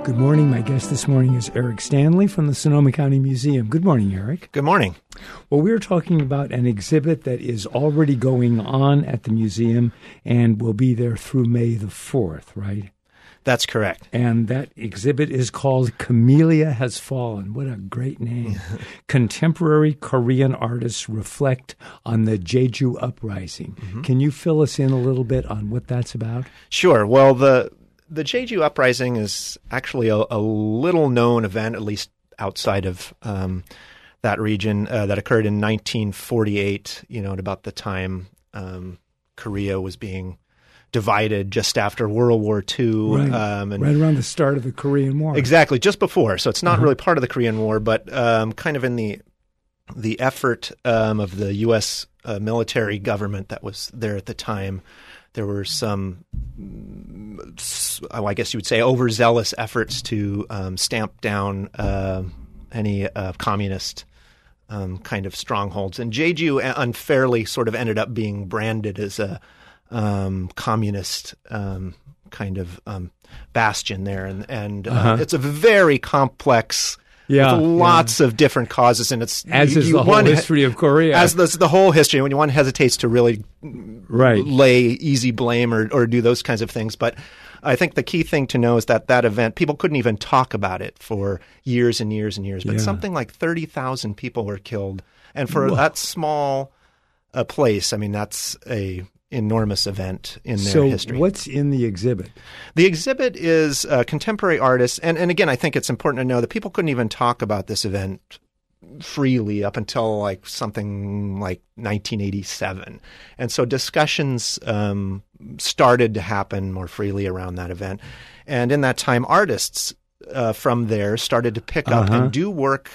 Good morning. My guest this morning is Eric Stanley from the Sonoma County Museum. Good morning, Eric. Good morning. Well, we're talking about an exhibit that is already going on at the museum and will be there through May the 4th, right? That's correct. And that exhibit is called Camellia Has Fallen. What a great name. Contemporary Korean artists reflect on the Jeju Uprising. Mm-hmm. Can you fill us in a little bit on what that's about? Sure. Well, the Jeju Uprising is actually a little-known event, at least outside of that region, that occurred in 1948, at about the time Korea was being divided just after World War II. Right, right around the start of the Korean War. Exactly, just before. So it's not really part of the Korean War, but kind of in the effort of the U.S. Military government that was there at the time. There were some, I guess you would say, overzealous efforts to stamp down any communist kind of strongholds. And Jeju unfairly sort of ended up being branded as a communist kind of bastion there. And it's a very complex with lots of different causes, and it's as is the whole history of Korea. As the whole history, when one hesitates to really lay easy blame or do those kinds of things. But I think the key thing to know is that event, people couldn't even talk about it for years and years and years. But something like 30,000 people were killed, and for that small a place, I mean, that's a enormous event in their history. So what's in the exhibit? The exhibit is contemporary artists. And again, I think it's important to know that people couldn't even talk about this event freely up until something like 1987. And so discussions started to happen more freely around that event. And in that time, artists from there started to pick up and do work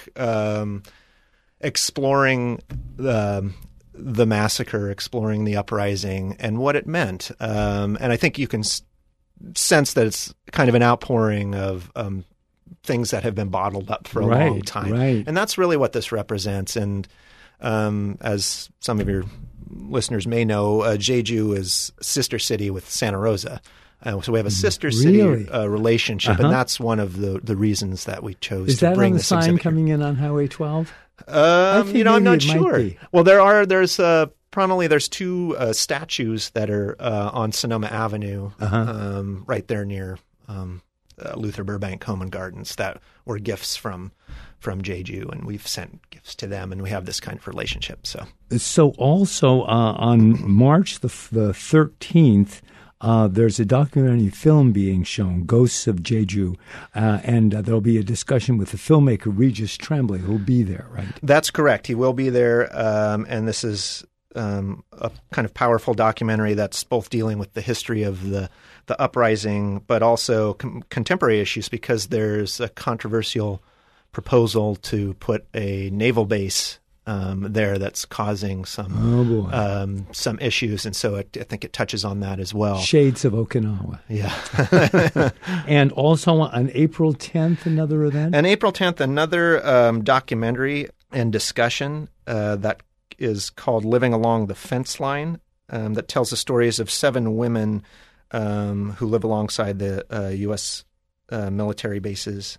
exploring the massacre, exploring the uprising and what it meant. And I think you can sense that it's kind of an outpouring of things that have been bottled up for a long time. Right. And that's really what this represents. And as some of your listeners may know, Jeju is sister city with Santa Rosa. So we have a sister city relationship, and that's one of the reasons that we chose to bring this exhibit. Is that on the sign coming in on Highway 12? I'm not sure. Well, there's prominently there's two statues that are on Sonoma Avenue, right there near Luther Burbank Home and Gardens, that were gifts from Jeju, and we've sent gifts to them, and we have this kind of relationship. So also on March the 13th. There's a documentary film being shown, Ghosts of Jeju, and there'll be a discussion with the filmmaker Regis Tremblay, who'll be there, right? That's correct. He will be there, and this is a kind of powerful documentary that's both dealing with the history of the uprising, but also contemporary issues, because there's a controversial proposal to put a naval base there that's causing some issues, and so I think it touches on that as well. Shades of Okinawa. Yeah. And also on April 10th, another event? On April 10th, another documentary and discussion that is called Living Along the Fence Line, that tells the stories of 7 women who live alongside the U.S. Military bases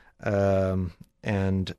and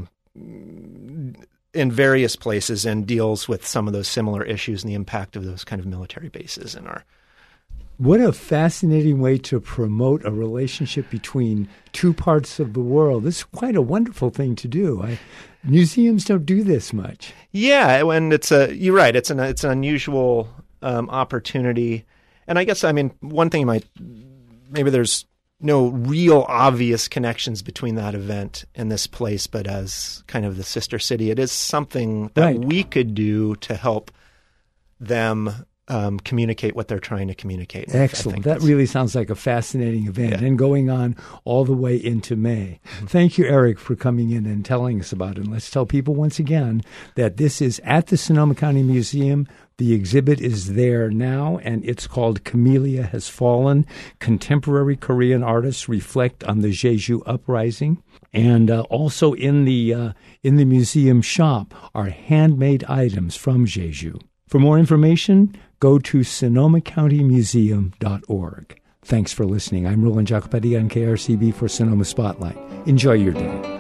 in various places, and deals with some of those similar issues and the impact of those kind of military bases in our. What a fascinating way to promote a relationship between two parts of the world. This is quite a wonderful thing to do. Museums don't do this much. Yeah, and you're right. It's an unusual opportunity, and I guess one thing maybe there's no real obvious connections between that event and this place, but as kind of the sister city, it is something that we could do to help them communicate what they're trying to communicate. Excellent. That really sounds like a fascinating event and going on all the way into May. Mm-hmm. Thank you, Eric, for coming in and telling us about it. And let's tell people once again that this is at the Sonoma County Museum. The exhibit is there now, and it's called Camellia Has Fallen. Contemporary Korean artists reflect on the Jeju Uprising. And also in the museum shop are handmade items from Jeju. For more information, go to sonomacountymuseum.org. Thanks for listening. I'm Roland Jacopetti on KRCB for Sonoma Spotlight. Enjoy your day.